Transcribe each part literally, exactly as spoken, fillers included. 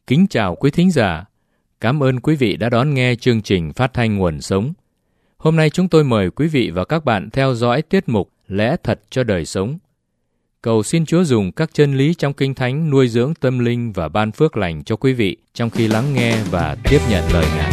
Kính chào quý thính giả. Cảm ơn quý vị đã đón nghe chương trình phát thanh Nguồn Sống. Hôm nay chúng tôi mời quý vị và các bạn theo dõi tiết mục Lẽ Thật cho Đời Sống. Cầu xin Chúa dùng các chân lý trong Kinh Thánh nuôi dưỡng tâm linh và ban phước lành cho quý vị trong khi lắng nghe và tiếp nhận lời Ngài.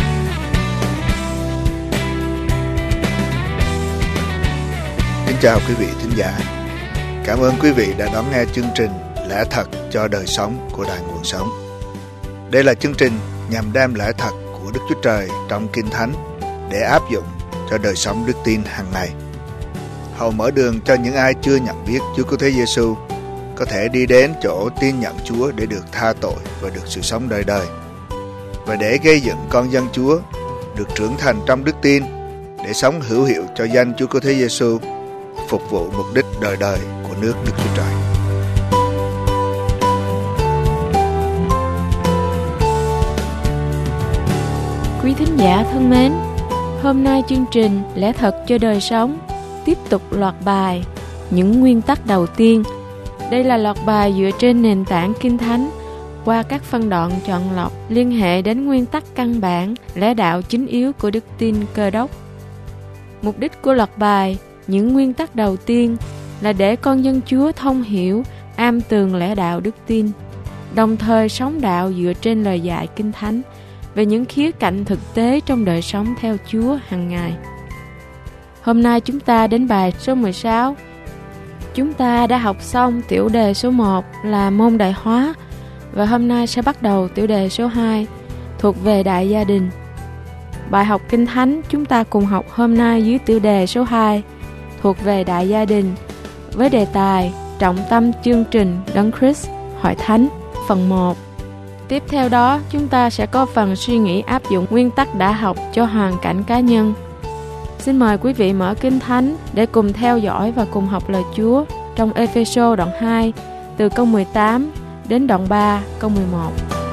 Kính chào quý vị thính giả. Cảm ơn quý vị đã đón nghe chương trình Lẽ Thật cho Đời Sống của Đài Nguồn Sống. Đây là chương trình nhằm đem lẽ thật của Đức Chúa Trời trong Kinh Thánh để áp dụng cho đời sống đức tin hàng ngày. Hầu mở đường cho những ai chưa nhận biết Chúa Cứu Thế Giêsu có thể đi đến chỗ tin nhận Chúa để được tha tội và được sự sống đời đời, và để gây dựng con dân Chúa được trưởng thành trong đức tin để sống hữu hiệu cho danh Chúa Cứu Thế Giêsu, phục vụ mục đích đời đời của nước Đức Chúa Trời. Quý thính giả thân mến, hôm nay chương trình Lẽ Thật cho Đời Sống tiếp tục loạt bài Những nguyên tắc đầu tiên. Đây là loạt bài dựa trên nền tảng Kinh Thánh qua các phân đoạn chọn lọc liên hệ đến nguyên tắc căn bản, lẽ đạo chính yếu của đức tin Cơ Đốc. Mục đích của loạt bài Những nguyên tắc đầu tiên là để con dân Chúa thông hiểu, am tường lẽ đạo đức tin, đồng thời sống đạo dựa trên lời dạy Kinh Thánh về những khía cạnh thực tế trong đời sống theo Chúa hàng ngày. Hôm nay chúng ta đến bài số mười sáu. Chúng ta đã học xong tiểu đề số một là môn đại hóa, và hôm nay sẽ bắt đầu tiểu đề số hai thuộc về đại gia đình. Bài học Kinh Thánh chúng ta cùng học hôm nay dưới tiểu đề số hai thuộc về đại gia đình với đề tài trọng tâm chương trình Đấng Christ hội thánh phần một. Tiếp theo đó, chúng ta sẽ có phần suy nghĩ áp dụng nguyên tắc đã học cho hoàn cảnh cá nhân. Xin mời quý vị mở Kinh Thánh để cùng theo dõi và cùng học lời Chúa trong Ê-phê-sô đoạn hai, từ câu mười tám đến đoạn ba, câu mười một.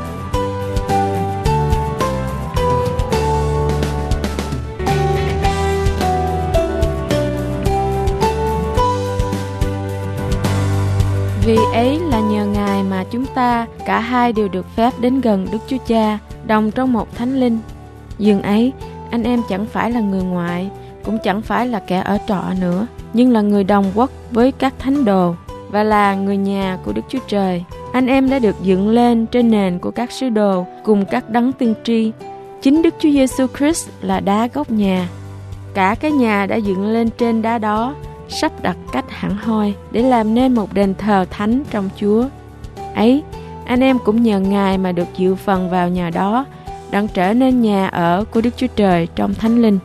Vì ấy là nhờ Ngài mà chúng ta cả hai đều được phép đến gần Đức Chúa Cha, đồng trong một thánh linh. Dường ấy, anh em chẳng phải là người ngoại, cũng chẳng phải là kẻ ở trọ nữa, nhưng là người đồng quốc với các thánh đồ và là người nhà của Đức Chúa Trời. Anh em đã được dựng lên trên nền của các sứ đồ cùng các đấng tiên tri. Chính Đức Chúa Giêsu Christ là đá gốc nhà. Cả cái nhà đã dựng lên trên đá đó, sắp đặt cách hẳn hoi để làm nên một đền thờ thánh trong Chúa. Ấy, anh em cũng nhờ Ngài mà được dự phần vào nhà đó, đặng trở nên nhà ở của Đức Chúa Trời trong thánh linh.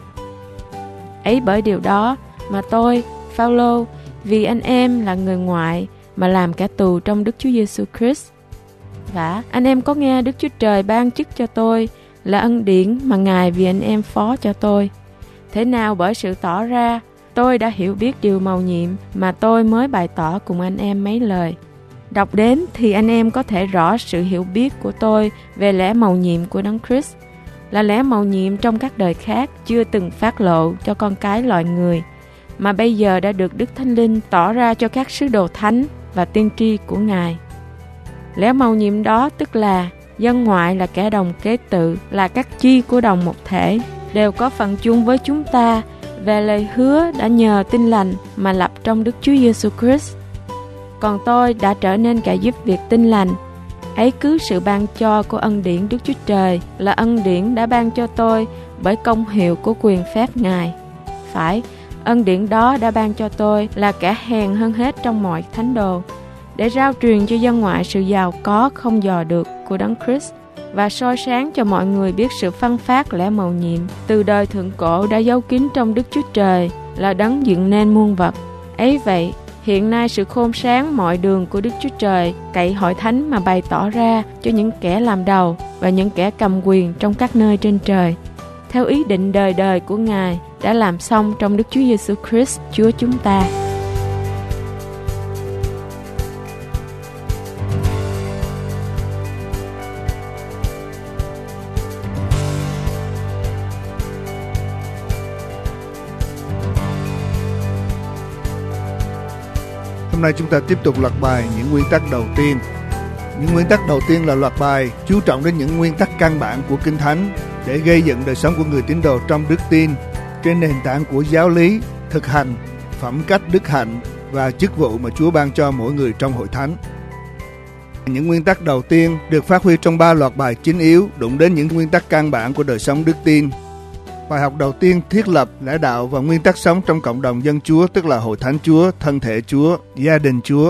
Ấy bởi điều đó mà tôi, Phao-lô, vì anh em là người ngoại mà làm cả tù trong Đức Chúa Giêsu Christ. Và anh em có nghe Đức Chúa Trời ban chức cho tôi là ân điển mà Ngài vì anh em phó cho tôi. Thế nào bởi sự tỏ ra, tôi đã hiểu biết điều mầu nhiệm mà tôi mới bày tỏ cùng anh em mấy lời. Đọc đến thì anh em có thể rõ sự hiểu biết của tôi về lẽ mầu nhiệm của Đấng Christ, là lẽ mầu nhiệm trong các đời khác chưa từng phát lộ cho con cái loài người, mà bây giờ đã được Đức Thánh Linh tỏ ra cho các sứ đồ thánh và tiên tri của Ngài. Lẽ mầu nhiệm đó tức là dân ngoại là kẻ đồng kế tự, là các chi của đồng một thể, đều có phần chung với chúng ta về lời hứa đã nhờ tin lành mà lập trong Đức Chúa Giêsu Christ. Còn tôi đã trở nên kẻ giúp việc tin lành. Ấy cứ sự ban cho của ân điển Đức Chúa Trời là ân điển đã ban cho tôi bởi công hiệu của quyền phép Ngài. Phải, ân điển đó đã ban cho tôi là kẻ hèn hơn hết trong mọi thánh đồ, để rao truyền cho dân ngoại sự giàu có không dò được của Đấng Christ, và soi sáng cho mọi người biết sự phân phát lẽ mầu nhiệm từ đời thượng cổ đã giấu kín trong Đức Chúa Trời, là Đấng dựng nên muôn vật. Ấy vậy, hiện nay sự khôn sáng mọi đường của Đức Chúa Trời cậy hội thánh mà bày tỏ ra cho những kẻ làm đầu và những kẻ cầm quyền trong các nơi trên trời, theo ý định đời đời của Ngài đã làm xong trong Đức Chúa Giêsu Christ Chúa chúng ta. Hôm nay chúng ta tiếp tục loạt bài những nguyên tắc đầu tiên Những nguyên tắc đầu tiên là loạt bài chú trọng đến những nguyên tắc căn bản của Kinh Thánh để gây dựng đời sống của người tín đồ trong đức tin trên nền tảng của giáo lý, thực hành, phẩm cách đức hạnh và chức vụ mà Chúa ban cho mỗi người trong hội thánh. Những nguyên tắc đầu tiên được phát huy trong ba loạt bài chính yếu đụng đến những nguyên tắc căn bản của đời sống đức tin. Bài học đầu tiên thiết lập lẽ đạo và nguyên tắc sống trong cộng đồng dân Chúa, tức là hội thánh Chúa, thân thể Chúa, gia đình Chúa.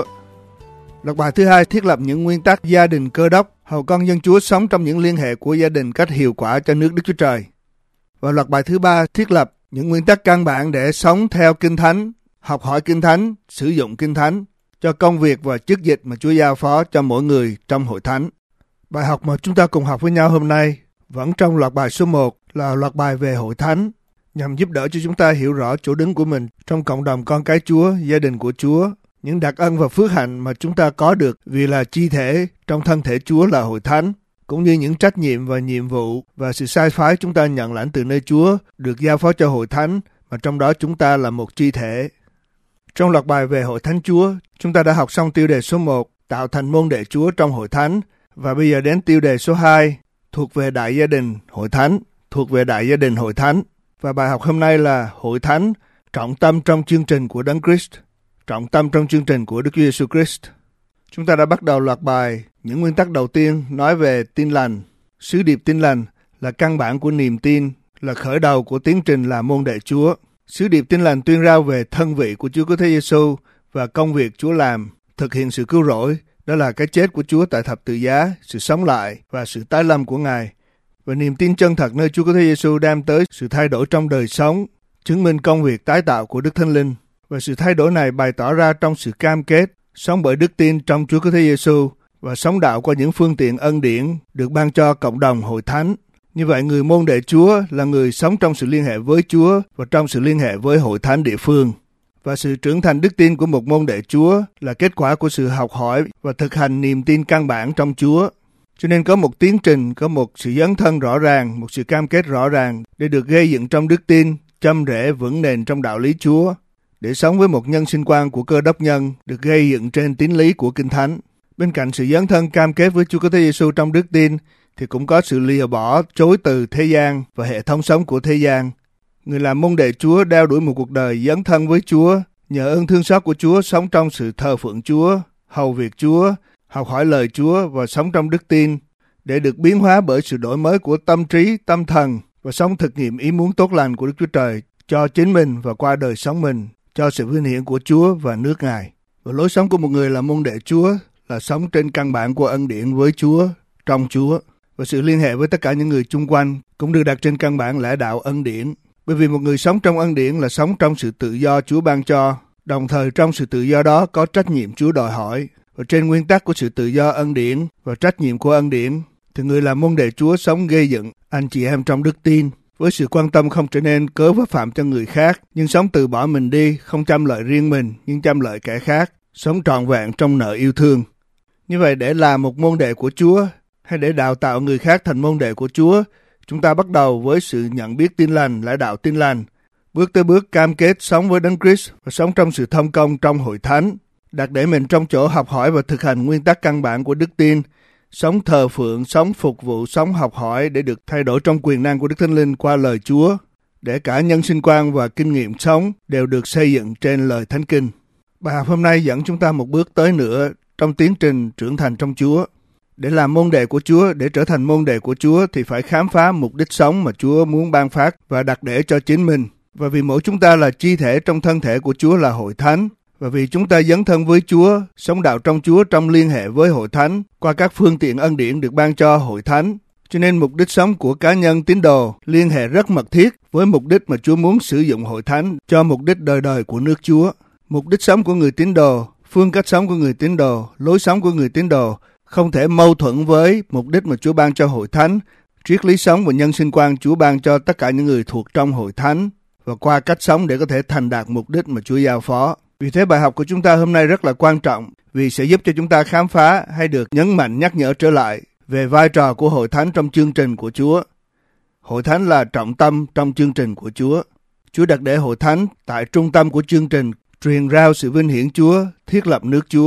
Loạt bài thứ hai thiết lập những nguyên tắc gia đình Cơ Đốc, hầu con dân Chúa sống trong những liên hệ của gia đình cách hiệu quả cho nước Đức Chúa Trời. Và loạt bài thứ ba thiết lập những nguyên tắc căn bản để sống theo Kinh Thánh, học hỏi Kinh Thánh, sử dụng Kinh Thánh cho công việc và chức dịch mà Chúa giao phó cho mỗi người trong hội thánh. Bài học mà chúng ta cùng học với nhau hôm nay vẫn trong loạt bài số một là loạt bài về hội thánh, nhằm giúp đỡ cho chúng ta hiểu rõ chỗ đứng của mình trong cộng đồng con cái Chúa, gia đình của Chúa, những đặc ân và phước hạnh mà chúng ta có được vì là chi thể trong thân thể Chúa là hội thánh, cũng như những trách nhiệm và nhiệm vụ và sự sai phái chúng ta nhận lãnh từ nơi Chúa được giao phó cho hội thánh, mà trong đó chúng ta là một chi thể. Trong loạt bài về hội thánh Chúa, chúng ta đã học xong tiêu đề số một, tạo thành môn đệ Chúa trong hội thánh, và bây giờ đến tiêu đề số hai, thuộc về đại gia đình hội thánh, thuộc về đại gia đình hội thánh. Và bài học hôm nay là hội thánh, trọng tâm trong chương trình của Đấng Christ, trọng tâm trong chương trình của Đức Chúa Giêsu Christ. Chúng ta đã bắt đầu loạt bài những nguyên tắc đầu tiên nói về tin lành. Sứ điệp tin lành là căn bản của niềm tin, là khởi đầu của tiến trình làm môn đệ Chúa. Sứ điệp tin lành tuyên rao về thân vị của Chúa Cứu Thế Giêsu và công việc Chúa làm, thực hiện sự cứu rỗi, đó là cái chết của Chúa tại thập tự giá, sự sống lại và sự tái lâm của Ngài. Và niềm tin chân thật nơi Chúa Cứu Thế Giêsu đem tới sự thay đổi trong đời sống, chứng minh công việc tái tạo của Đức Thánh Linh. Và sự thay đổi này bày tỏ ra trong sự cam kết, sống bởi đức tin trong Chúa Cứu Thế Giêsu và sống đạo qua những phương tiện ân điển được ban cho cộng đồng hội thánh. Như vậy, người môn đệ Chúa là người sống trong sự liên hệ với Chúa và trong sự liên hệ với hội thánh địa phương. Và sự trưởng thành đức tin của một môn đệ Chúa là kết quả của sự học hỏi và thực hành niềm tin căn bản trong Chúa. Cho nên có một tiến trình, có một sự dấn thân rõ ràng, một sự cam kết rõ ràng để được gây dựng trong đức tin, châm rễ vững nền trong đạo lý Chúa, để sống với một nhân sinh quan của Cơ Đốc nhân được gây dựng trên tín lý của Kinh Thánh. Bên cạnh sự dấn thân cam kết với Chúa Cứu Thế Giêsu trong đức tin, thì cũng có sự lìa bỏ, chối từ thế gian và hệ thống sống của thế gian. Người làm môn đệ Chúa đeo đuổi một cuộc đời dấn thân với Chúa, nhờ ơn thương xót của Chúa sống trong sự thờ phượng Chúa, hầu việc Chúa, học hỏi lời Chúa và sống trong đức tin, để được biến hóa bởi sự đổi mới của tâm trí, tâm thần và sống thực nghiệm ý muốn tốt lành của Đức Chúa Trời cho chính mình và qua đời sống mình, cho sự vinh hiển của Chúa và nước Ngài. Và lối sống của một người làm môn đệ Chúa là sống trên căn bản của ân điển với Chúa, trong Chúa. Và sự liên hệ với tất cả những người chung quanh cũng được đặt trên căn bản lẽ đạo ân điển. Bởi vì một người sống trong ân điển là sống trong sự tự do Chúa ban cho, đồng thời trong sự tự do đó có trách nhiệm Chúa đòi hỏi. Và trên nguyên tắc của sự tự do ân điển và trách nhiệm của ân điển, thì người làm môn đệ Chúa sống gây dựng anh chị em trong đức tin, với sự quan tâm không trở nên cớ vấp phạm cho người khác, nhưng sống từ bỏ mình đi, không chăm lợi riêng mình, nhưng chăm lợi kẻ khác, sống trọn vẹn trong nợ yêu thương. Như vậy, để làm một môn đệ của Chúa, hay để đào tạo người khác thành môn đệ của Chúa, chúng ta bắt đầu với sự nhận biết tin lành, lẽ đạo tin lành, bước tới bước cam kết sống với Đấng Christ và sống trong sự thông công trong hội thánh, đặt để mình trong chỗ học hỏi và thực hành nguyên tắc căn bản của đức tin, sống thờ phượng, sống phục vụ, sống học hỏi để được thay đổi trong quyền năng của Đức Thánh Linh qua lời Chúa, để cả nhân sinh quan và kinh nghiệm sống đều được xây dựng trên lời Thánh Kinh. Bài học hôm nay dẫn chúng ta một bước tới nữa trong tiến trình trưởng thành trong Chúa. Để làm môn đệ của Chúa, để trở thành môn đệ của Chúa thì phải khám phá mục đích sống mà Chúa muốn ban phát và đặt để cho chính mình. Và vì mỗi chúng ta là chi thể trong thân thể của Chúa là hội thánh, và vì chúng ta dấn thân với Chúa, sống đạo trong Chúa trong liên hệ với hội thánh qua các phương tiện ân điển được ban cho hội thánh, cho nên mục đích sống của cá nhân tín đồ liên hệ rất mật thiết với mục đích mà Chúa muốn sử dụng hội thánh cho mục đích đời đời của nước Chúa. Mục đích sống của người tín đồ, phương cách sống của người tín đồ, lối sống của người tín đồ không thể mâu thuẫn với mục đích mà Chúa ban cho hội thánh, triết lý sống và nhân sinh quan Chúa ban cho tất cả những người thuộc trong hội thánh, và qua cách sống để có thể thành đạt mục đích mà Chúa giao phó. Vì thế bài học của chúng ta hôm nay rất là quan trọng, vì sẽ giúp cho chúng ta khám phá hay được nhấn mạnh nhắc nhở trở lại về vai trò của hội thánh trong chương trình của Chúa. Hội thánh là trọng tâm trong chương trình của Chúa. Chúa đặt để hội thánh tại trung tâm của chương trình, truyền rao sự vinh hiển Chúa, thiết lập nước Chúa.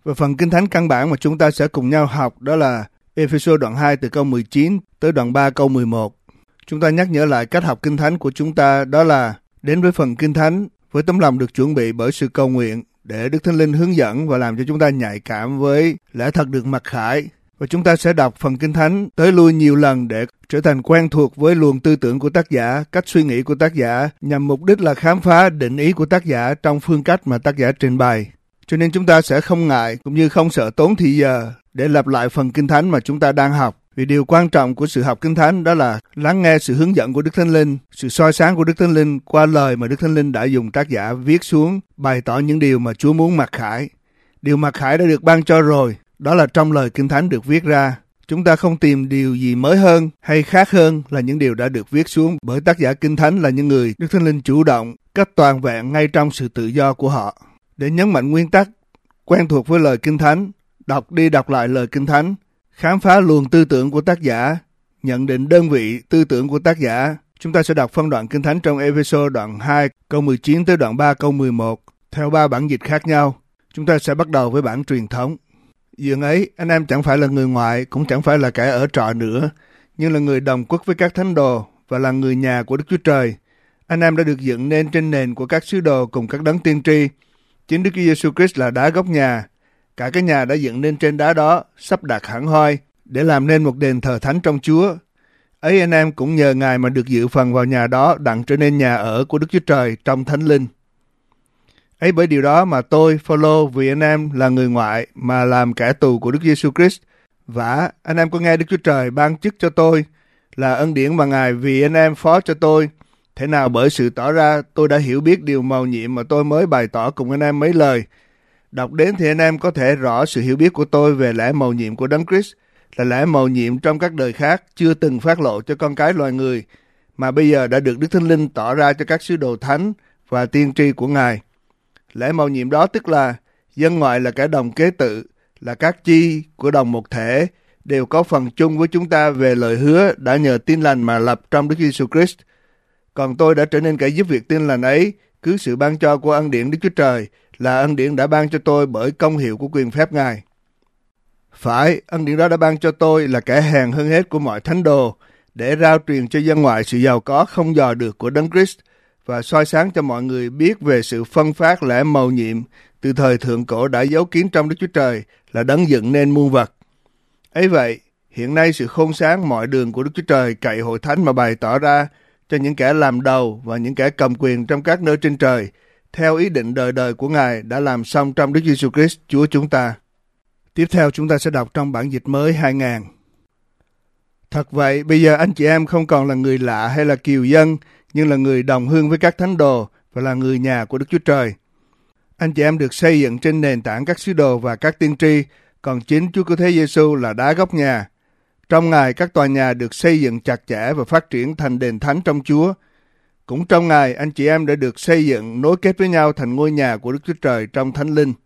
Và phần Kinh Thánh căn bản mà chúng ta sẽ cùng nhau học đó là Ê-phê-sô đoạn hai từ câu mười chín tới đoạn ba câu mười một. Chúng ta nhắc nhở lại cách học Kinh Thánh của chúng ta, đó là đến với phần Kinh Thánh với tấm lòng được chuẩn bị bởi sự cầu nguyện để Đức Thánh Linh hướng dẫn và làm cho chúng ta nhạy cảm với lẽ thật được mặc khải. Và chúng ta sẽ đọc phần Kinh Thánh tới lui nhiều lần để trở thành quen thuộc với luồng tư tưởng của tác giả, cách suy nghĩ của tác giả, nhằm mục đích là khám phá định ý của tác giả trong phương cách mà tác giả trình bày. Cho nên chúng ta sẽ không ngại cũng như không sợ tốn thời giờ để lặp lại phần Kinh Thánh mà chúng ta đang học. Vì điều quan trọng của sự học Kinh Thánh đó là lắng nghe sự hướng dẫn của Đức Thánh Linh, sự soi sáng của Đức Thánh Linh qua lời mà Đức Thánh Linh đã dùng tác giả viết xuống, bày tỏ những điều mà Chúa muốn mặc khải. Điều mặc khải đã được ban cho rồi, đó là trong lời Kinh Thánh được viết ra. Chúng ta không tìm điều gì mới hơn hay khác hơn là những điều đã được viết xuống bởi tác giả Kinh Thánh là những người Đức Thánh Linh chủ động, cách toàn vẹn ngay trong sự tự do của họ. Để nhấn mạnh nguyên tắc, quen thuộc với lời Kinh Thánh, đọc đi đọc lại lời Kinh Thánh, khám phá luồng tư tưởng của tác giả, nhận định đơn vị tư tưởng của tác giả. Chúng ta sẽ đọc phân đoạn Kinh Thánh trong Ê-phê-sô đoạn hai câu mười chín tới đoạn ba câu mười một theo ba bản dịch khác nhau. Chúng ta sẽ bắt đầu với bản truyền thống. Dường ấy, anh em chẳng phải là người ngoại, cũng chẳng phải là kẻ ở trọ nữa, nhưng là người đồng quốc với các thánh đồ và là người nhà của Đức Chúa Trời. Anh em đã được dựng nên trên nền của các sứ đồ cùng các đấng tiên tri. Chính Đức Chúa Giêsu Christ là đá gốc nhà. Cả cái nhà đã dựng nên trên đá đó, sắp đặt hẳn hoi, để làm nên một đền thờ thánh trong Chúa. Ấy anh em cũng nhờ Ngài mà được dự phần vào nhà đó, đặng trở nên nhà ở của Đức Chúa Trời trong Thánh Linh. Ấy bởi điều đó mà tôi, Phao-lô, vì anh em là người ngoại mà làm kẻ tù của Đức Giêsu Christ. Vả, anh em có nghe Đức Chúa Trời ban chức cho tôi là ân điển mà Ngài vì anh em phó cho tôi. Thế nào bởi sự tỏ ra tôi đã hiểu biết điều mầu nhiệm mà tôi mới bày tỏ cùng anh em mấy lời. Đọc đến thì anh em có thể rõ sự hiểu biết của tôi về lẽ mầu nhiệm của Đấng Christ, là lẽ mầu nhiệm trong các đời khác chưa từng phát lộ cho con cái loài người, mà bây giờ đã được Đức Thánh Linh tỏ ra cho các sứ đồ thánh và tiên tri của Ngài. Lẽ mầu nhiệm đó tức là dân ngoại là kẻ đồng kế tự, là các chi của đồng một thể, đều có phần chung với chúng ta về lời hứa đã nhờ tin lành mà lập trong Đức Giêsu Christ. Còn tôi đã trở nên kẻ giúp việc tin lành ấy, cứ sự ban cho của ân điển Đức Chúa Trời, là ân điển đã ban cho tôi bởi công hiệu của quyền phép Ngài. Phải, ân điển đó đã ban cho tôi là kẻ hèn hơn hết của mọi thánh đồ, để rao truyền cho dân ngoại sự giàu có không dò được của Đấng Christ, và soi sáng cho mọi người biết về sự phân phát lẽ mầu nhiệm từ thời thượng cổ đã giấu kín trong Đức Chúa Trời, là đấng dựng nên muôn vật. Ấy vậy, hiện nay sự khôn sáng mọi đường của Đức Chúa Trời cậy hội thánh mà bày tỏ ra cho những kẻ làm đầu và những kẻ cầm quyền trong các nơi trên trời, theo ý định đời đời của Ngài đã làm xong trong Đức Giêsu Christ Chúa chúng ta. Tiếp theo chúng ta sẽ đọc trong bản dịch mới hai nghìn. Thật vậy, bây giờ anh chị em không còn là người lạ hay là kiều dân, nhưng là người đồng hương với các thánh đồ và là người nhà của Đức Chúa Trời. Anh chị em được xây dựng trên nền tảng các sứ đồ và các tiên tri, còn chính Chúa Cứu Thế Giêsu là đá gốc nhà. Trong Ngài các tòa nhà được xây dựng chặt chẽ và phát triển thành đền thánh trong Chúa. Cũng trong Ngài anh chị em đã được xây dựng nối kết với nhau thành ngôi nhà của Đức Chúa Trời trong Thánh Linh.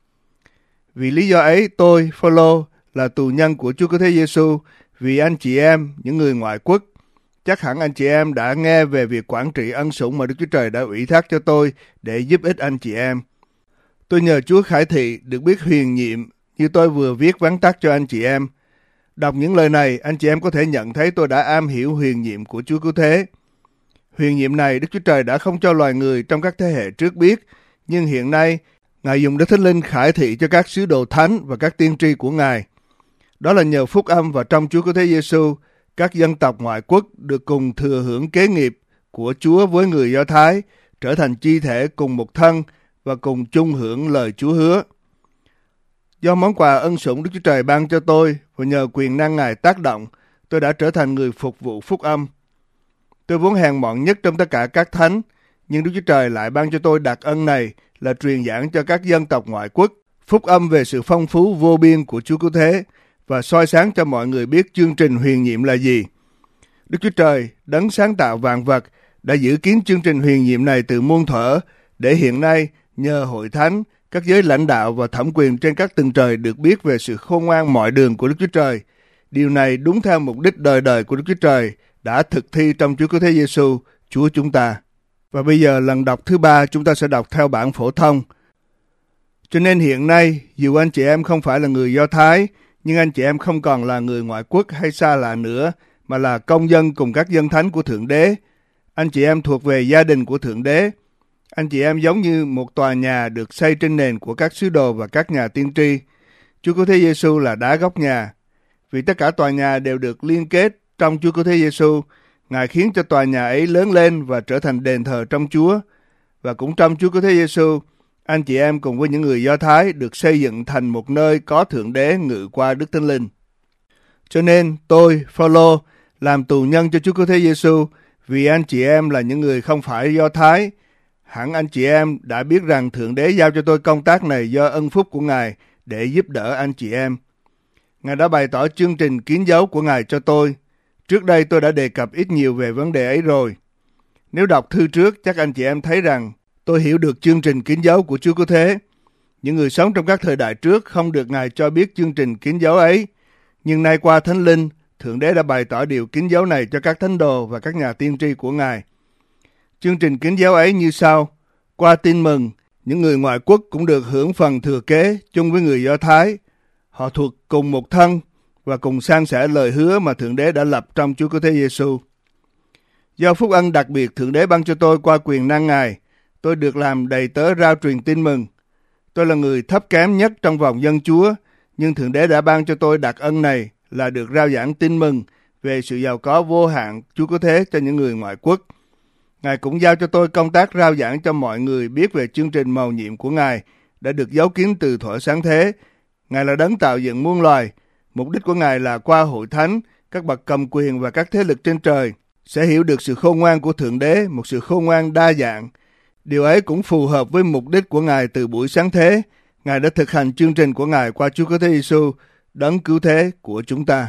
Vì lý do ấy tôi, Phao-lô, là tù nhân của Chúa Cứu Thế Giêsu, vì anh chị em, những người ngoại quốc. Chắc hẳn anh chị em đã nghe về việc quản trị ân sủng mà Đức Chúa Trời đã ủy thác cho tôi để giúp ích anh chị em. Tôi nhờ Chúa khải thị được biết huyền nhiệm như tôi vừa viết vắn tắt cho anh chị em. Đọc những lời này, anh chị em có thể nhận thấy tôi đã am hiểu huyền nhiệm của Chúa Cứu Thế. Huyền nhiệm này Đức Chúa Trời đã không cho loài người trong các thế hệ trước biết, nhưng hiện nay Ngài dùng Đức Thánh Linh khải thị cho các sứ đồ thánh và các tiên tri của Ngài. Đó là nhờ phúc âm và trong Chúa Cứu Thế Giêsu, các dân tộc ngoại quốc được cùng thừa hưởng kế nghiệp của Chúa với người Do Thái, trở thành chi thể cùng một thân và cùng chung hưởng lời Chúa hứa. Do món quà ân sủng Đức Chúa Trời ban cho tôi và nhờ quyền năng Ngài tác động, tôi đã trở thành người phục vụ phúc âm. Tôi vốn hèn mọn nhất trong tất cả các thánh, nhưng Đức Chúa Trời lại ban cho tôi đặc ân này là truyền giảng cho các dân tộc ngoại quốc phúc âm về sự phong phú vô biên của Chúa Cứu Thế và soi sáng cho mọi người biết chương trình huyền nhiệm là gì. Đức Chúa Trời, đấng sáng tạo vạn vật, đã giữ kín chương trình huyền nhiệm này từ muôn thuở, để hiện nay nhờ hội thánh, các giới lãnh đạo và thẩm quyền trên các tầng trời được biết về sự khôn ngoan mọi đường của Đức Chúa Trời. Điều này đúng theo mục đích đời đời của Đức Chúa Trời đã thực thi trong Chúa Cứu Thế Giêsu, Chúa chúng ta. Và bây giờ lần đọc thứ ba chúng ta sẽ đọc theo bản phổ thông. Cho nên hiện nay, dù anh chị em không phải là người Do Thái, nhưng anh chị em không còn là người ngoại quốc hay xa lạ nữa, mà là công dân cùng các dân thánh của Thượng Đế. Anh chị em thuộc về gia đình của Thượng Đế. Anh chị em giống như một tòa nhà được xây trên nền của các sứ đồ và các nhà tiên tri. Chúa Cứu Thế Giêsu là đá gốc nhà. Vì tất cả tòa nhà đều được liên kết trong Chúa Cứu Thế Giêsu, Ngài khiến cho tòa nhà ấy lớn lên và trở thành đền thờ trong Chúa. Và cũng trong Chúa Cứu Thế Giêsu, anh chị em cùng với những người Do Thái được xây dựng thành một nơi có Thượng Đế ngự qua Đức Thánh Linh. Cho nên tôi, Phao-lô, làm tù nhân cho Chúa Cứu Thế Giêsu, vì anh chị em là những người không phải Do Thái. Hẳn anh chị em đã biết rằng Thượng Đế giao cho tôi công tác này do ân phúc của Ngài để giúp đỡ anh chị em. Ngài đã bày tỏ chương trình kín dấu của Ngài cho tôi. Trước đây tôi đã đề cập ít nhiều về vấn đề ấy rồi. Nếu đọc thư trước, chắc anh chị em thấy rằng tôi hiểu được chương trình kín dấu của Chúa Cứu Thế. Những người sống trong các thời đại trước không được Ngài cho biết chương trình kín dấu ấy. Nhưng nay qua Thánh Linh, Thượng Đế đã bày tỏ điều kín dấu này cho các thánh đồ và các nhà tiên tri của Ngài. Chương trình kín dấu ấy như sau. Qua tin mừng, những người ngoại quốc cũng được hưởng phần thừa kế chung với người Do Thái. Họ thuộc cùng một thân và cùng san sẻ lời hứa mà Thượng Đế đã lập trong Chúa Cứu Thế Giêsu. Do phúc ân đặc biệt Thượng Đế ban cho tôi qua quyền năng Ngài, tôi được làm đầy tớ rao truyền tin mừng. Tôi là người thấp kém nhất trong vòng dân Chúa, nhưng Thượng Đế đã ban cho tôi đặc ân này là được rao giảng tin mừng về sự giàu có vô hạn Chúa Cứu Thế cho những người ngoại quốc. Ngài cũng giao cho tôi công tác rao giảng cho mọi người biết về chương trình mầu nhiệm của Ngài đã được giấu kín từ thuở sáng thế. Ngài là đấng tạo dựng muôn loài. Mục đích của Ngài là qua hội thánh, các bậc cầm quyền và các thế lực trên trời sẽ hiểu được sự khôn ngoan của Thượng Đế, một sự khôn ngoan đa dạng. Điều ấy cũng phù hợp với mục đích của Ngài từ buổi sáng thế. Ngài đã thực hành chương trình của Ngài qua Chúa Cứu Thế Giêsu, đấng cứu thế của chúng ta.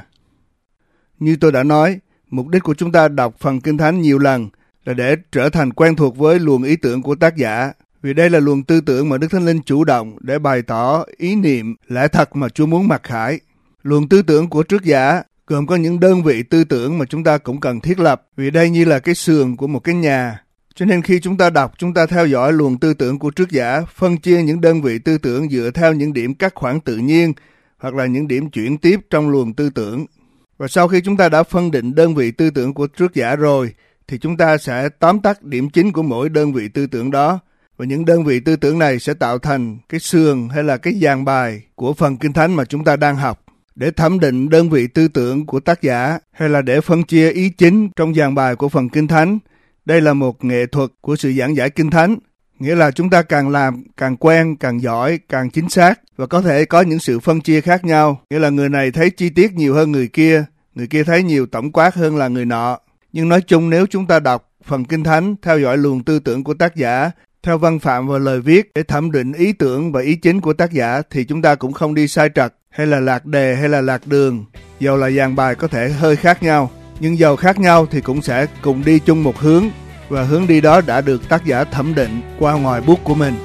Như tôi đã nói, mục đích của chúng ta đọc phần Kinh Thánh nhiều lần là để trở thành quen thuộc với luồng ý tưởng của tác giả. Vì đây là luồng tư tưởng mà Đức Thánh Linh chủ động để bày tỏ ý niệm lẽ thật mà Chúa muốn mặc khải. Luồng tư tưởng của trước giả gồm có những đơn vị tư tưởng mà chúng ta cũng cần thiết lập, vì đây như là cái sườn của một cái nhà. Cho nên khi chúng ta đọc, chúng ta theo dõi luồng tư tưởng của trước giả, phân chia những đơn vị tư tưởng dựa theo những điểm cắt khoảng tự nhiên hoặc là những điểm chuyển tiếp trong luồng tư tưởng. Và sau khi chúng ta đã phân định đơn vị tư tưởng của trước giả rồi, thì chúng ta sẽ tóm tắt điểm chính của mỗi đơn vị tư tưởng đó. Và những đơn vị tư tưởng này sẽ tạo thành cái sườn hay là cái dàn bài của phần Kinh Thánh mà chúng ta đang học. Để thẩm định đơn vị tư tưởng của tác giả hay là để phân chia ý chính trong dàn bài của phần Kinh Thánh, đây là một nghệ thuật của sự giảng giải Kinh Thánh. Nghĩa là chúng ta càng làm, càng quen, càng giỏi, càng chính xác và có thể có những sự phân chia khác nhau. Nghĩa là người này thấy chi tiết nhiều hơn người kia, người kia thấy nhiều tổng quát hơn là người nọ. Nhưng nói chung nếu chúng ta đọc phần Kinh Thánh theo dõi luồng tư tưởng của tác giả, theo văn phạm và lời viết để thẩm định ý tưởng và ý chính của tác giả thì chúng ta cũng không đi sai trật hay là lạc đề hay là lạc đường. Dầu là dàn bài có thể hơi khác nhau, nhưng dầu khác nhau thì cũng sẽ cùng đi chung một hướng và hướng đi đó đã được tác giả thẩm định qua ngòi bút của mình.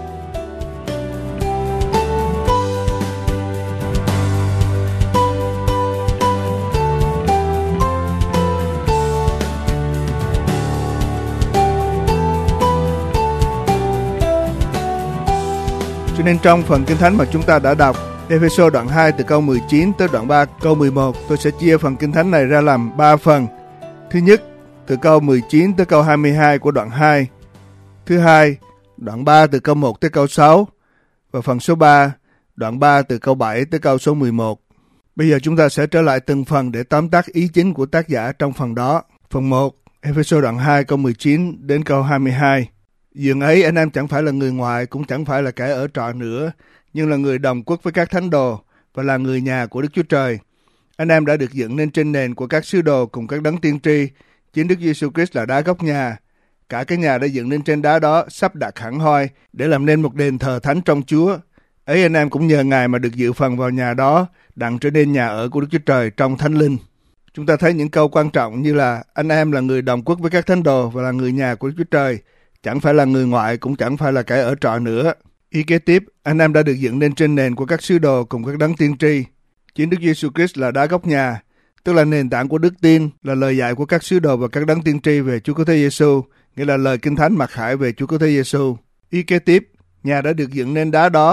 Cho nên trong phần Kinh Thánh mà chúng ta đã đọc, Ê-phê-sô đoạn hai từ câu mười chín tới đoạn ba câu mười một, tôi sẽ chia phần Kinh Thánh này ra làm ba phần. Thứ nhất, từ câu mười chín tới câu hai mươi hai của đoạn hai. Thứ hai, đoạn ba từ câu một tới câu sáu. Và phần số ba, đoạn ba từ câu bảy tới câu số mười một. Bây giờ chúng ta sẽ trở lại từng phần để tóm tắt ý chính của tác giả trong phần đó. Phần một, Ê-phê-sô đoạn hai câu mười chín đến câu hai mươi hai. Dường ấy anh em chẳng phải là người ngoại, cũng chẳng phải là kẻ ở trọ nữa, nhưng là người đồng quốc với các thánh đồ và là người nhà của Đức Chúa Trời. Anh em đã được dựng nên trên nền của các sứ đồ cùng các đấng tiên tri. Chính Đức Giêsu Christ là đá gốc nhà. Cả cái nhà đã dựng nên trên đá đó, sắp đặt hẳn hoi để làm nên một đền thờ thánh trong Chúa. Ấy anh em cũng nhờ Ngài mà được dự phần vào nhà đó, đặng trở nên nhà ở của Đức Chúa Trời trong Thánh Linh. Chúng ta thấy những câu quan trọng như là anh em là người đồng quốc với các thánh đồ và là người nhà của Đức Chúa Trời. Chẳng phải là người ngoại, cũng chẳng phải là kẻ ở trọ nữa. Ý kế tiếp, anh em đã được dựng nên trên nền của các sứ đồ cùng các đấng tiên tri. Chính Đức Giêsu Christ là đá gốc nhà, tức là nền tảng của đức tin, là lời dạy của các sứ đồ và các đấng tiên tri về Chúa Cứu Thế Giêsu, nghĩa là lời Kinh Thánh mặc khải về Chúa Cứu Thế Giêsu. Ý kế tiếp, nhà đã được dựng nên đá đó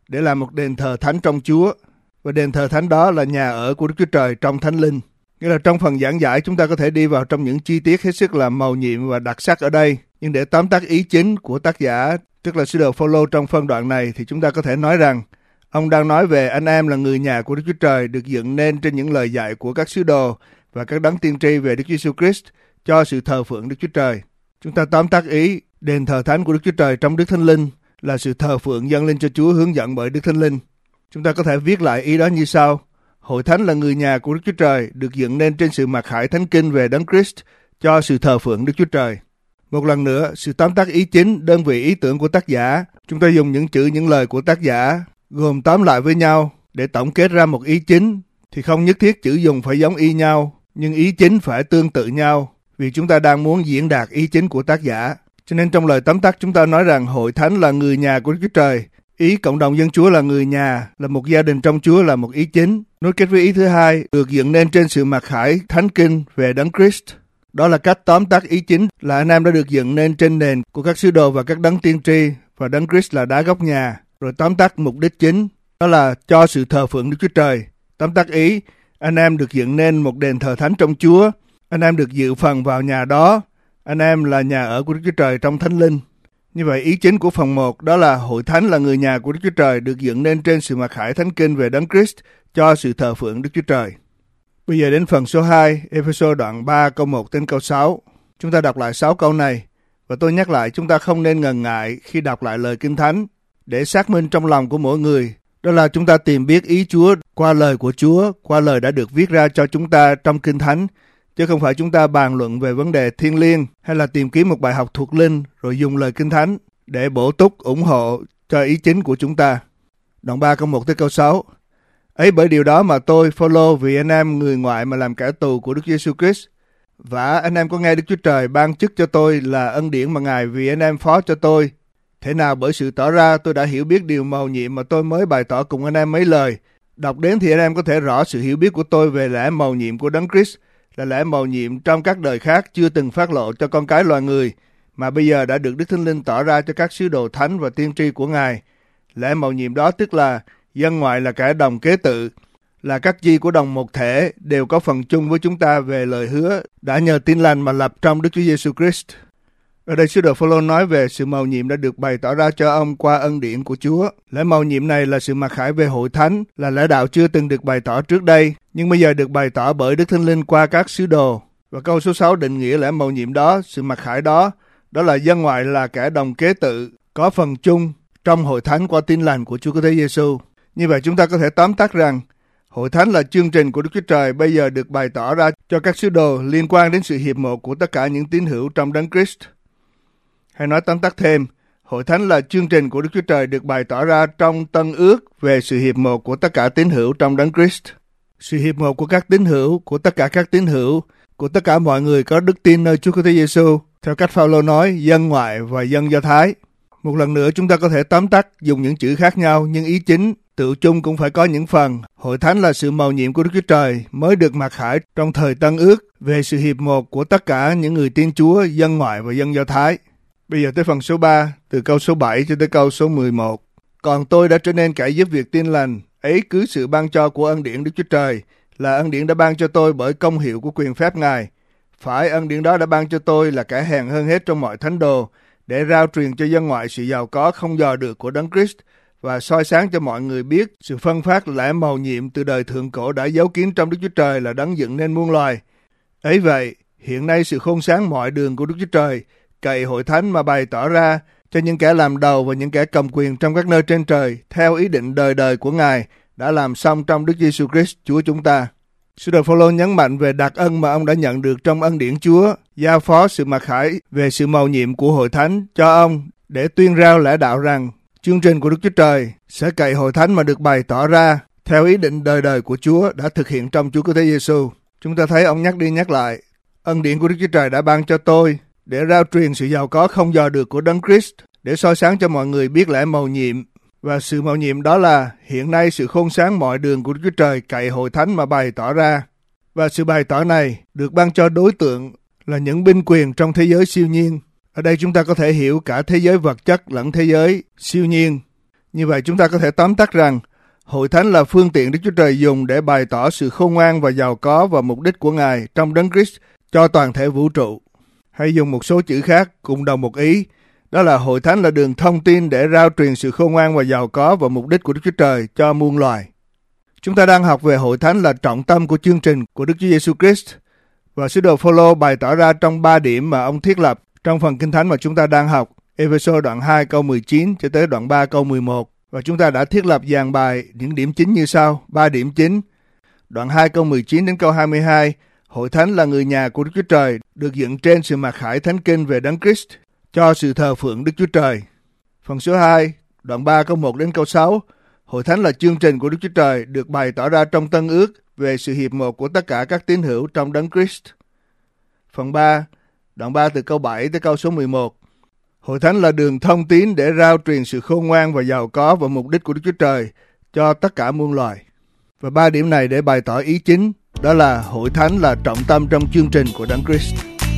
để làm một đền thờ thánh trong Chúa. Và đền thờ thánh đó là nhà ở của Đức Chúa Trời trong Thánh Linh. Nghĩa là trong phần giảng giải chúng ta có thể đi vào trong những chi tiết hết sức là mầu nhiệm và đặc sắc ở đây. Nhưng để tóm tắt ý chính của tác giả, tức là sứ đồ Phao-lô trong phân đoạn này, thì chúng ta có thể nói rằng ông đang nói về anh em là người nhà của Đức Chúa Trời được dựng nên trên những lời dạy của các sứ đồ và các đấng tiên tri về Đức Giêsu Christ cho sự thờ phượng Đức Chúa Trời. Chúng ta tóm tắt ý đền thờ thánh của Đức Chúa Trời trong Đức Thánh Linh là sự thờ phượng dâng lên cho Chúa hướng dẫn bởi Đức Thánh Linh. Chúng ta có thể viết lại ý đó như sau: Hội thánh là người nhà của Đức Chúa Trời được dựng nên trên sự mặc khải thánh kinh về Đấng Christ cho sự thờ phượng Đức Chúa Trời. Một lần nữa, sự tóm tắt ý chính, đơn vị ý tưởng của tác giả, chúng ta dùng những chữ những lời của tác giả gồm tóm lại với nhau để tổng kết ra một ý chính, thì không nhất thiết chữ dùng phải giống y nhau, nhưng ý chính phải tương tự nhau, vì chúng ta đang muốn diễn đạt ý chính của tác giả. Cho nên trong lời tóm tắt chúng ta nói rằng hội thánh là người nhà của Đức Chúa Trời. Ý cộng đồng dân Chúa là người nhà, là một gia đình trong Chúa là một ý chính. Nối kết với ý thứ hai, được dựng nên trên sự mặc khải thánh kinh về Đấng Christ. Đó là cách tóm tắt ý chính là anh em đã được dựng nên trên nền của các sứ đồ và các đấng tiên tri, và Đấng Christ là đá gốc nhà. Rồi tóm tắt mục đích chính, đó là cho sự thờ phượng Đức Chúa Trời. Tóm tắt ý, anh em được dựng nên một đền thờ thánh trong Chúa. Anh em được dự phần vào nhà đó. Anh em là nhà ở của Đức Chúa Trời trong Thánh Linh. Như vậy, ý chính của phần một đó là hội thánh là người nhà của Đức Chúa Trời được dựng nên trên sự mặc khải thánh kinh về Đấng Christ cho sự thờ phượng Đức Chúa Trời. Bây giờ đến phần số hai, Ê-phê-sô đoạn ba câu một đến câu sáu. Chúng ta đọc lại sáu câu này, và tôi nhắc lại chúng ta không nên ngần ngại khi đọc lại lời Kinh Thánh để xác minh trong lòng của mỗi người. Đó là chúng ta tìm biết ý Chúa qua lời của Chúa, qua lời đã được viết ra cho chúng ta trong Kinh Thánh, chứ không phải chúng ta bàn luận về vấn đề thiêng liêng hay là tìm kiếm một bài học thuộc linh rồi dùng lời Kinh Thánh để bổ túc ủng hộ cho ý chính của chúng ta. Đoạn ba câu một tới câu sáu. Ấy bởi điều đó mà tôi, Phao-lô, vì anh em người ngoại mà làm kẻ tù của Đức Giêsu Christ, và anh em có nghe Đức Chúa Trời ban chức cho tôi là ân điển mà Ngài vì anh em phó cho tôi. Thế nào bởi sự tỏ ra tôi đã hiểu biết điều mầu nhiệm mà tôi mới bày tỏ cùng anh em mấy lời. Đọc đến thì anh em có thể rõ sự hiểu biết của tôi về lẽ mầu nhiệm của Đấng Christ, là lẽ mầu nhiệm trong các đời khác chưa từng phát lộ cho con cái loài người, mà bây giờ đã được Đức Thánh Linh tỏ ra cho các sứ đồ thánh và tiên tri của Ngài. Lẽ mầu nhiệm đó tức là dân ngoại là kẻ đồng kế tự, là các chi của đồng một thể, đều có phần chung với chúng ta về lời hứa đã nhờ tin lành mà lập trong Đức Chúa Giêsu Christ. Ở đây sứ đồ Phao-lô nói về sự mầu nhiệm đã được bày tỏ ra cho ông qua ân điển của Chúa. Lẽ mầu nhiệm này là sự mặc khải về hội thánh, là lẽ đạo chưa từng được bày tỏ trước đây, nhưng bây giờ được bày tỏ bởi Đức Thánh Linh qua các sứ đồ. Và câu số sáu định nghĩa lẽ mầu nhiệm đó, sự mặc khải đó, đó là dân ngoại là kẻ đồng kế tự, có phần chung trong hội thánh qua tin lành của Chúa Cứu Thế Giêsu. Như vậy chúng ta có thể tóm tắt rằng hội thánh là chương trình của Đức Chúa Trời bây giờ được bày tỏ ra cho các sứ đồ liên quan đến sự hiệp một của tất cả những tín hữu trong Đấng Christ. Hay nói tóm tắt thêm, hội thánh là chương trình của Đức Chúa Trời được bày tỏ ra trong Tân Ước về sự hiệp một của tất cả tín hữu trong Đấng Christ. Sự hiệp một của các tín hữu, của tất cả các tín hữu, của tất cả mọi người có đức tin nơi Chúa Cứu Thế Giêsu, theo cách Phao-lô nói, dân ngoại và dân Do Thái. Một lần nữa chúng ta có thể tóm tắt dùng những chữ khác nhau, nhưng ý chính tự chung cũng phải có những phần. Hội thánh là sự mầu nhiệm của Đức Chúa Trời mới được mặc khải trong thời Tân Ước về sự hiệp một của tất cả những người tin Chúa, dân ngoại và dân Do Thái. Bây giờ tới phần số ba, từ câu số bảy cho tới câu số mười một. Còn tôi đã trở nên kẻ giúp việc tin lành, ấy cứ sự ban cho của ân điển Đức Chúa Trời, là ân điển đã ban cho tôi bởi công hiệu của quyền phép Ngài. Phải ân điển đó đã ban cho tôi là kẻ hèn hơn hết trong mọi thánh đồ, để rao truyền cho dân ngoại sự giàu có không dò được của Đấng Christ, và soi sáng cho mọi người biết sự phân phát lẽ mầu nhiệm từ đời thượng cổ đã giấu kín trong Đức Chúa Trời là đấng dựng nên muôn loài. Ấy vậy, hiện nay sự khôn sáng mọi đường của Đức Chúa Trời cậy hội thánh mà bày tỏ ra cho những kẻ làm đầu và những kẻ cầm quyền trong các nơi trên trời, theo ý định đời đời của Ngài đã làm xong trong Đức Giêsu Christ Chúa chúng ta. Sứ đồ Phao-lô nhấn mạnh về đặc ân mà ông đã nhận được trong ân điển Chúa, giao phó sự mặc khải về sự mầu nhiệm của hội thánh cho ông để tuyên rao lẽ đạo rằng chương trình của Đức Chúa Trời sẽ cậy hội thánh mà được bày tỏ ra theo ý định đời đời của Chúa đã thực hiện trong Chúa Cứu Thế Giêsu. Chúng ta thấy ông nhắc đi nhắc lại, ân điển của Đức Chúa Trời đã ban cho tôi để rao truyền sự giàu có không dò được của Đấng Christ, để soi sáng cho mọi người biết lẽ mầu nhiệm. Và sự mầu nhiệm đó là hiện nay sự khôn sáng mọi đường của Đức Chúa Trời cậy hội thánh mà bày tỏ ra. Và sự bày tỏ này được ban cho đối tượng là những binh quyền trong thế giới siêu nhiên. Ở đây chúng ta có thể hiểu cả thế giới vật chất lẫn thế giới siêu nhiên. Như vậy chúng ta có thể tóm tắt rằng Hội Thánh là phương tiện Đức Chúa Trời dùng để bày tỏ sự khôn ngoan và giàu có và mục đích của Ngài trong Đấng Christ cho toàn thể vũ trụ. Hay dùng một số chữ khác cùng đồng một ý, đó là Hội Thánh là đường thông tin để rao truyền sự khôn ngoan và giàu có và mục đích của Đức Chúa Trời cho muôn loài. Chúng ta đang học về Hội Thánh là trọng tâm của chương trình của Đức Chúa Giêsu Christ, và sứ đồ Phôlô bày tỏ ra trong ba điểm mà ông thiết lập trong phần Kinh Thánh mà chúng ta đang học, Ê-phê-sô đoạn hai câu mười chín cho tới đoạn ba câu mười một. Và chúng ta đã thiết lập dàn bài những điểm chính như sau, ba điểm chính. Đoạn hai câu mười chín đến câu hai mươi hai, Hội Thánh là người nhà của Đức Chúa Trời, được dựng trên sự mặc khải thánh kinh về Đấng Christ, cho sự thờ phượng Đức Chúa Trời. Phần số hai, đoạn ba câu một đến câu sáu, Hội Thánh là chương trình của Đức Chúa Trời, được bày tỏ ra trong Tân Ước về sự hiệp một của tất cả các tín hữu trong Đấng Christ. Phần ba, đoạn ba từ câu bảy tới câu số mười một, Hội Thánh là đường thông tín để rao truyền sự khôn ngoan và giàu có và mục đích của Đức Chúa Trời cho tất cả muôn loài. Và ba điểm này để bày tỏ ý chính, đó là Hội Thánh là trọng tâm trong chương trình của Đấng Christ.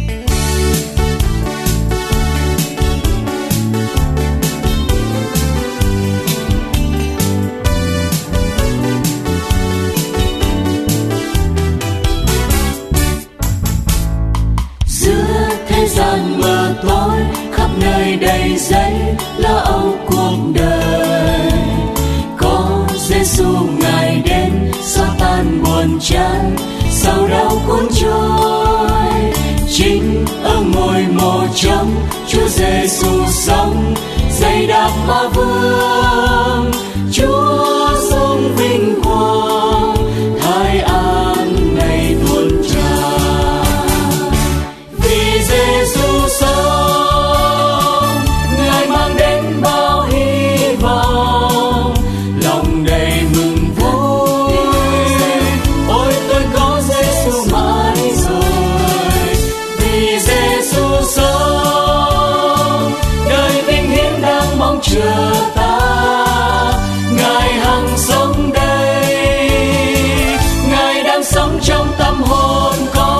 Giữa thế gian mờ tối, khắp nơi đầy giấy lo âu cuộc đời, có Giêsu Ngài đến xóa tan buồn chán, sầu đau cuốn trôi. Chính ở ngôi mộ trống, Chúa Giêsu sống, dày đạp ma vương. Chúa sống vinh quang, thái an ngày tuôn tràn. Vì Giêsu sống, Ngài mang đến bao hy vọng, lòng đầy mừng vui. Ôi tôi có Giêsu mãi rồi. Vì Giêsu sống, đời vinh hiển đang mong chờ ta. Ngài hằng sống đây, Ngài đang sống trong tâm hồn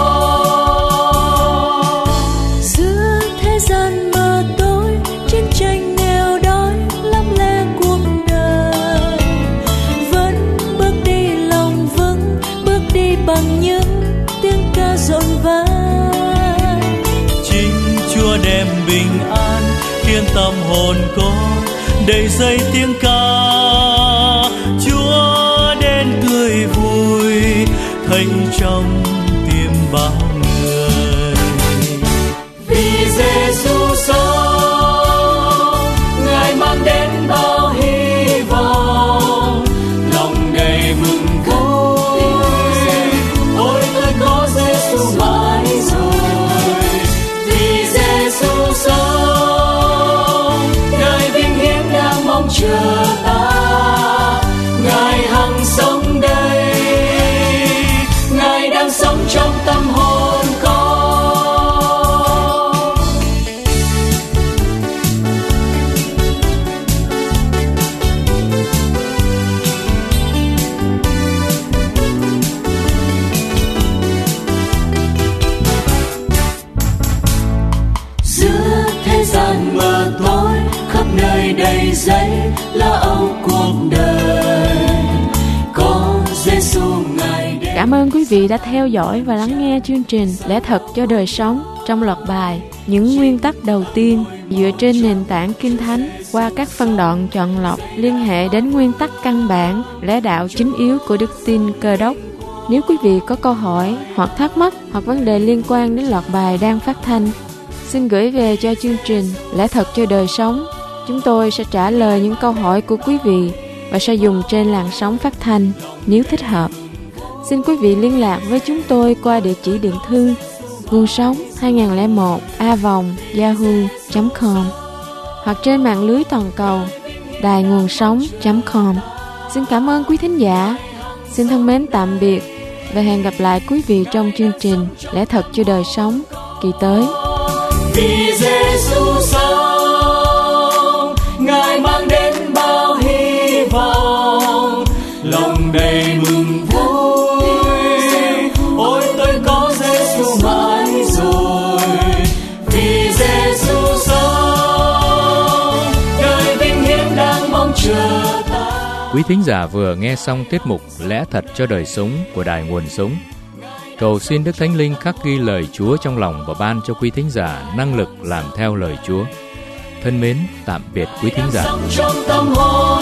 con. Giữa thế gian mờ tối, chiến tranh nghèo đói lắm lẽ cuộc đời, vẫn bước đi lòng vững, bước đi bằng những tiếng ca rộn vang. Chính Chúa đem bình an, khiến tâm hồn con đầy dây tiếng ca. Chúa đến tươi vui, thành trong tim bao người. Vì Giêsu sống, Ngài mang đến bao hy vọng, lòng đầy mừng vui. Ôi tôi có Giêsu mãi rồi. Vì Giêsu sống, đời vinh hiển đang mong chờ ta. Ngài hằng sống đây, Ngài đang sống trong tâm hồn con. Giữa thế gian mờ tối, khắp nơi đầy giấy lo âu cuộc đời, có Giêsu Ngài đến. Cảm ơn quý vị đã theo dõi và lắng nghe chương trình Lẽ Thật cho Đời Sống trong loạt bài Những Nguyên Tắc Đầu Tiên dựa trên nền tảng Kinh Thánh qua các phân đoạn chọn lọc liên hệ đến nguyên tắc căn bản, lẽ đạo chính yếu của đức tin Cơ Đốc. Nếu quý vị có câu hỏi hoặc thắc mắc hoặc vấn đề liên quan đến loạt bài đang phát thanh, xin gửi về cho chương trình Lẽ Thật cho Đời Sống. Chúng tôi sẽ trả lời những câu hỏi của quý vị và sẽ dùng trên làn sóng phát thanh nếu thích hợp. Xin quý vị liên lạc với chúng tôi qua địa chỉ điện thư nguồn sống hai nghìn lẻ một a vòng yahoo chấm com hoặc trên mạng lưới toàn cầu đài nguồn sống chấm com. Xin cảm ơn quý thính giả. Xin thân mến tạm biệt và hẹn gặp lại quý vị trong chương trình Lẽ Thật cho Đời Sống kỳ tới. Vì Giêsu sống, Ngài mang đến bao hy vọng, lòng đầy mừng vui. Ôi tôi có Giêsu mãi rồi. Vì Giêsu sống, đời vinh hiển đang mong chờ Quý thính giả vừa nghe xong tiết mục Lẽ Thật cho Đời Sống của Đài Nguồn Sống. Cầu xin Đức Thánh Linh khắc ghi lời Chúa trong lòng và ban cho quý thính giả năng lực làm theo lời Chúa. Thân mến, tạm biệt quý thính giả.